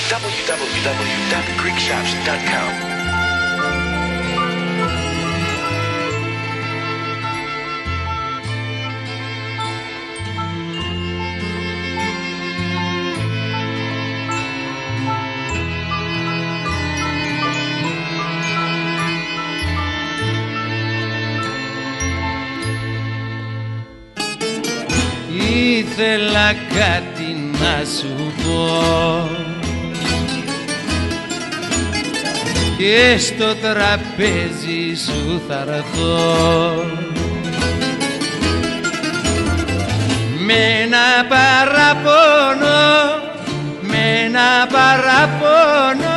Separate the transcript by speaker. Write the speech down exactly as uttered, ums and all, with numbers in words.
Speaker 1: double-u double-u double-u dot greek shops dot com.
Speaker 2: Ήθελα κάτι να σου πω και στο τραπέζι σου θα έρθω με ένα παραπονό, με ένα παραπονό